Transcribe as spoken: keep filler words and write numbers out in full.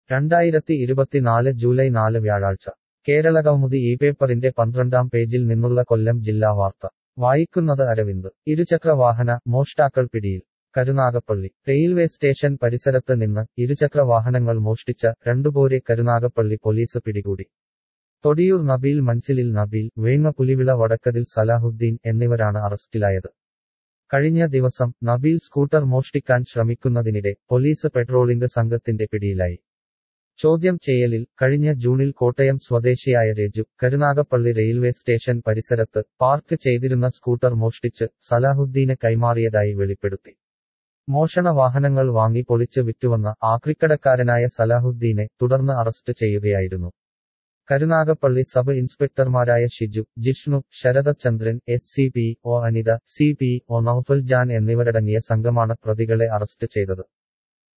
രണ്ടായിരത്തി ഇരുപത്തിനാല് ജൂലൈ നാല് വ്യാഴാഴ്ച കേരളകൗമുദി ഈ പേപ്പറിന്റെ പന്ത്രണ്ടാം പേജിൽ നിന്നുള്ള കൊല്ലം ജില്ലാ വാർത്ത വായിക്കുന്നത് അരവിന്ദ് ഇരുചക്രവാഹന മോഷ്ടാക്കൾ പിടിയിൽ കരുനാഗപ്പള്ളി റെയിൽവേ സ്റ്റേഷൻ പരിസരത്ത് നിന്ന് ഇരുചക്രവാഹനങ്ങൾ മോഷ്ടിച്ച രണ്ടുപേരെ കരുനാഗപ്പള്ളി പോലീസ് പിടികൂടി. തൊടിയൂർ നബീൽ, മൻസിലിൽ നബീൽ, വേങ്ങ പുലിവിള വടക്കതിൽ സലാഹുദ്ദീൻ എന്നിവരാണ് അറസ്റ്റിലായത്. കഴിഞ്ഞ ദിവസം നബീൽ സ്കൂട്ടർ മോഷ്ടിക്കാൻ ശ്രമിക്കുന്നതിനിടെ പോലീസ് പെട്രോളിംഗ് സംഘത്തിന്റെ പിടിയിലായി. ചോദ്യം ചെയ്യലിൽ കഴിഞ്ഞ ജൂണിൽ കോട്ടയം സ്വദേശിയായ രജു കരുനാഗപ്പള്ളി റെയിൽവേ സ്റ്റേഷൻ പരിസരത്ത് പാർക്ക് ചെയ്തിരുന്ന സ്കൂട്ടർ മോഷ്ടിച്ച് സലാഹുദ്ദീന് കൈമാറിയതായി വെളിപ്പെടുത്തി. മോഷണ വാഹനങ്ങൾ വാങ്ങി പൊളിച്ച് വിറ്റുവന്ന ആക്രിക്കടക്കാരനായ സലാഹുദ്ദീനെ തുടർന്ന് അറസ്റ്റ് ചെയ്യുകയായിരുന്നു. കരുനാഗപ്പള്ളി സബ് ഇൻസ്പെക്ടർമാരായ Shiju, Jishnu, Saradachandran, S C P O Anitha, C P O Noufal Jan എന്നിവരടങ്ങിയ സംഘമാണ് പ്രതികളെ അറസ്റ്റ് ചെയ്തത്.